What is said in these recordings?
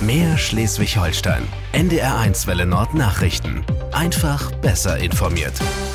Mehr Schleswig-Holstein. NDR1 Welle Nord Nachrichten. Einfach besser informiert.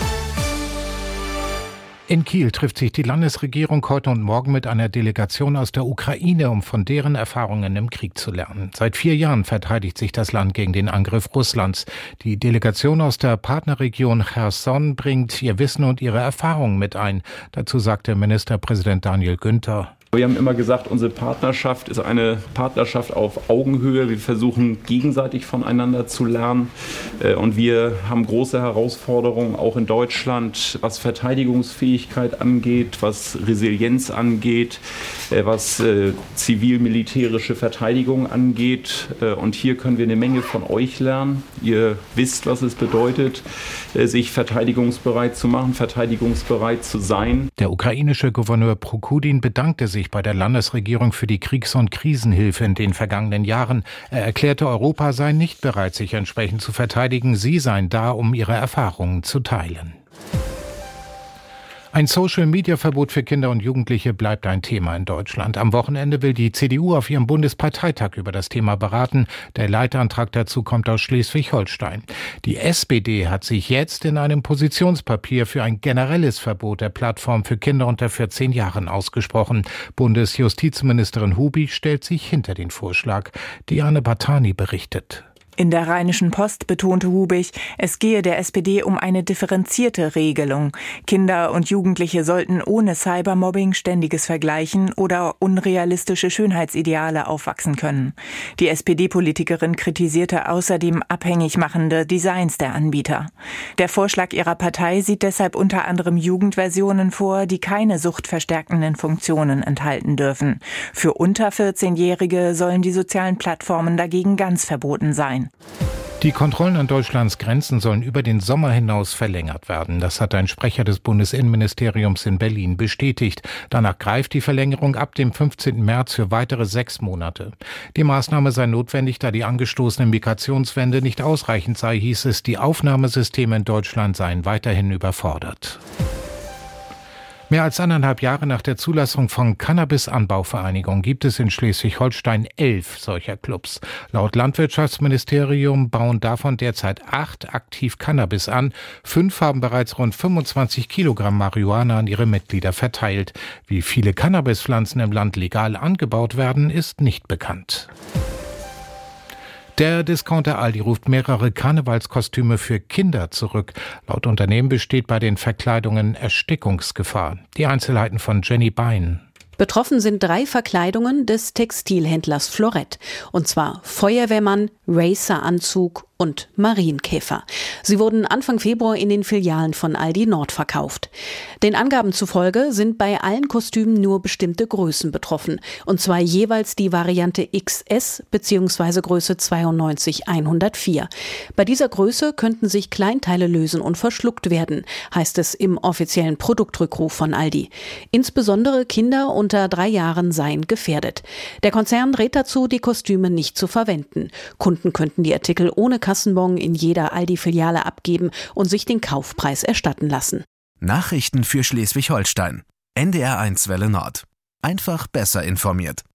In Kiel trifft sich die Landesregierung heute und morgen mit einer Delegation aus der Ukraine, um von deren Erfahrungen im Krieg zu lernen. Seit 4 Jahren verteidigt sich das Land gegen den Angriff Russlands. Die Delegation aus der Partnerregion Cherson bringt ihr Wissen und ihre Erfahrungen mit ein. Dazu sagte Ministerpräsident Daniel Günther: Wir haben immer gesagt, unsere Partnerschaft ist eine Partnerschaft auf Augenhöhe. Wir versuchen gegenseitig voneinander zu lernen. Und wir haben große Herausforderungen auch in Deutschland, was Verteidigungsfähigkeit angeht, was Resilienz angeht, was zivil-militärische Verteidigung angeht. Und hier können wir eine Menge von euch lernen. Ihr wisst, was es bedeutet, sich verteidigungsbereit zu machen, verteidigungsbereit zu sein. Der ukrainische Gouverneur Prokudin bedankte sich bei der Landesregierung für die Kriegs- und Krisenhilfe in den vergangenen Jahren. Er erklärte, Europa sei nicht bereit, sich entsprechend zu verteidigen. Sie seien da, um ihre Erfahrungen zu teilen. Ein Social-Media-Verbot für Kinder und Jugendliche bleibt ein Thema in Deutschland. Am Wochenende will die CDU auf ihrem Bundesparteitag über das Thema beraten. Der Leitantrag dazu kommt aus Schleswig-Holstein. Die SPD hat sich jetzt in einem Positionspapier für ein generelles Verbot der Plattform für Kinder unter 14 Jahren ausgesprochen. Bundesjustizministerin Hubig stellt sich hinter den Vorschlag. Diane Bartani berichtet. In der Rheinischen Post betonte Hubig, es gehe der SPD um eine differenzierte Regelung. Kinder und Jugendliche sollten ohne Cybermobbing, ständiges Vergleichen oder unrealistische Schönheitsideale aufwachsen können. Die SPD-Politikerin kritisierte außerdem abhängig machende Designs der Anbieter. Der Vorschlag ihrer Partei sieht deshalb unter anderem Jugendversionen vor, die keine suchtverstärkenden Funktionen enthalten dürfen. Für unter 14-Jährige sollen die sozialen Plattformen dagegen ganz verboten sein. Die Kontrollen an Deutschlands Grenzen sollen über den Sommer hinaus verlängert werden. Das hat ein Sprecher des Bundesinnenministeriums in Berlin bestätigt. Danach greift die Verlängerung ab dem 15. März für weitere 6 Monate. Die Maßnahme sei notwendig, da die angestoßene Migrationswende nicht ausreichend sei, hieß es. Die Aufnahmesysteme in Deutschland seien weiterhin überfordert. Mehr als 1,5 Jahre nach der Zulassung von Cannabis-Anbauvereinigungen gibt es in Schleswig-Holstein 11 solcher Clubs. Laut Landwirtschaftsministerium bauen davon derzeit 8 aktiv Cannabis an. 5 haben bereits rund 25 Kilogramm Marihuana an ihre Mitglieder verteilt. Wie viele Cannabispflanzen im Land legal angebaut werden, ist nicht bekannt. Der Discounter Aldi ruft mehrere Karnevalskostüme für Kinder zurück. Laut Unternehmen besteht bei den Verkleidungen Erstickungsgefahr. Die Einzelheiten von Jenny Bein. Betroffen sind 3 Verkleidungen des Textilhändlers Florett. Und zwar Feuerwehrmann, Raceranzug und Marienkäfer. Sie wurden Anfang Februar in den Filialen von Aldi Nord verkauft. Den Angaben zufolge sind bei allen Kostümen nur bestimmte Größen betroffen. Und zwar jeweils die Variante XS bzw. Größe 92-104. Bei dieser Größe könnten sich Kleinteile lösen und verschluckt werden, heißt es im offiziellen Produktrückruf von Aldi. Insbesondere Kinder unter 3 Jahren seien gefährdet. Der Konzern rät dazu, die Kostüme nicht zu verwenden. Kunden könnten die Artikel ohne Kassenbon in jeder Aldi-Filiale abgeben und sich den Kaufpreis erstatten lassen. Nachrichten für Schleswig-Holstein. NDR1 Welle Nord. Einfach besser informiert.